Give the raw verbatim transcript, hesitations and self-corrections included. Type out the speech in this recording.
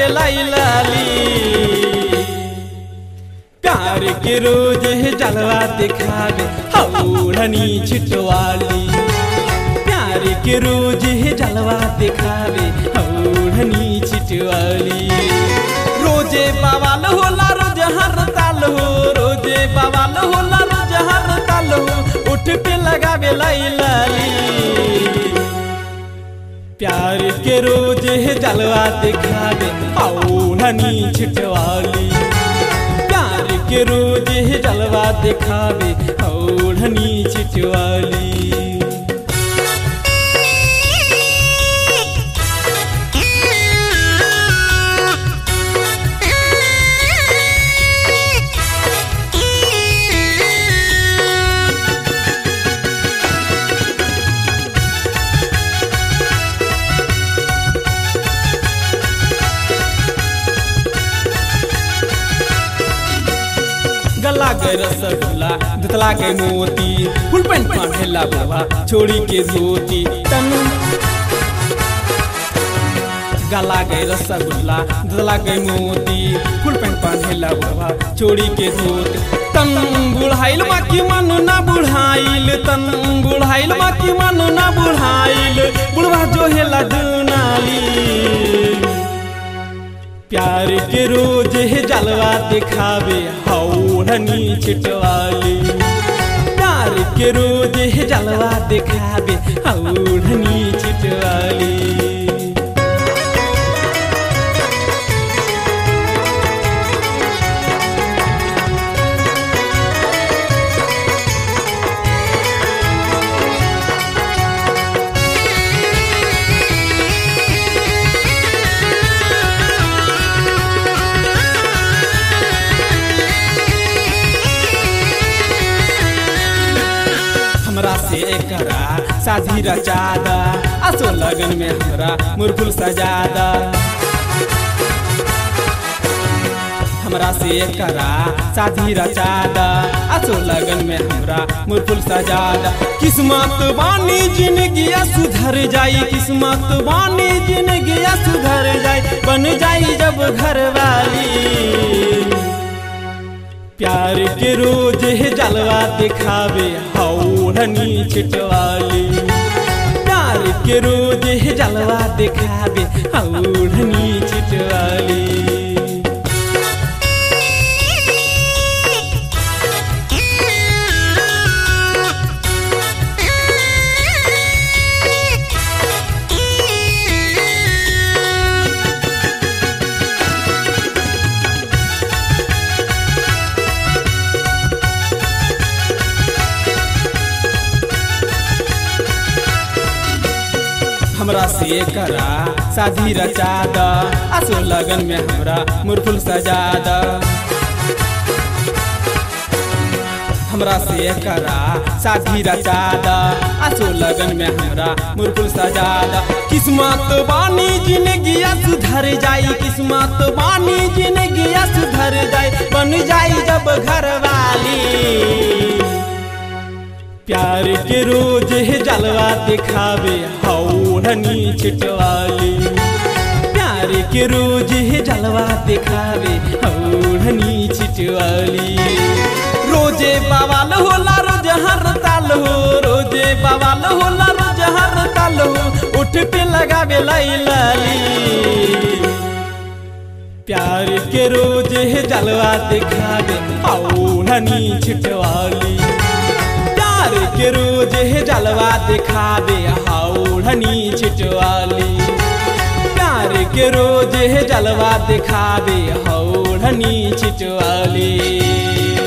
लाई लाली। प्यार के रोज जलवा दिखावे ओढ़नी छिटवाली। प्यार के रोज जलवा दिखावे ओढ़नी छिटवाली। रोजे बवाल होला रोज हर ताल हो, रोजे बवाल होला रोज हर ताल हो, उठ पे लगावे लाई लाली। प्यार के रोज जलवा दिखावे ओढ़नी छिटवाली। प्यार के रोज जलवा दिखावे ओढ़नी छिटवाली। गला गए रसगुल्ला दतला गए मोती, फुल पैंट पहनेला बाबा छोड़ी के धोती। तन गला गए रसगुल्ला दतला गए मोती, फुल पैंट पहनेला बाबा छोड़ी के धोती। तन बुढ़ाइल बाकी मन ना बुढ़ाइल, तन बुढ़ाइल बाकी मन ना बुढ़ाइल, बुढ़वा जो है लदनाली। प्यार के रोज जलवा दिखावे ओढ़नी छिटवाली। प्यार के रोज जलवा दिखावे ओढ़नी छिटवाली। हमरा से करा शादी रचादा, असो लगन में हमरा मुरफुल सजादा। हमरा से करा शादी रचादा, असो लगन में हमरा मुरफुल सजादा। किस्मत बानी जिंदगी सुधर जाई, किस्मत बानी जिंदगी सुधर जाई, बन जाई जब घरवाली। प्यार के रोज जलवा दिखावे ओढ़नी छिटवाली। प्यार के रोज जलवा दिखावे ओढ़नी छिटवाली। हमरा से करा शादी रचादा, असो लगन में हमरा मुरफुल सजादा। हमरा से करा शादी रचादा, असो लगन में हमरा मुरफुल सजादा। किस्मत बानी जिंदगी सुधर जाई, किस्मत बानी जिंदगी सुधर जाई, बन जाई जब घरवाली। प्यार के रोज जलवा दिखावे ओढ़नी छिटवाली। प्यार के रोज जलवा दिखावे ओढ़नी छिटवाली। रोजे बवाल होला रोज हर ताल हो, रोजे बवाल होला रोज हर ताल हो, उठ पे लगावे लाई लाली। प्यार के रोज जलवा दिखावे ओढ़नी छिटवाली। प्यार के रोज जलवा दिखावे ओढ़नी छिटवाली। प्यार के रोज जलवा दिखावे ओढ़नी छिटवाली।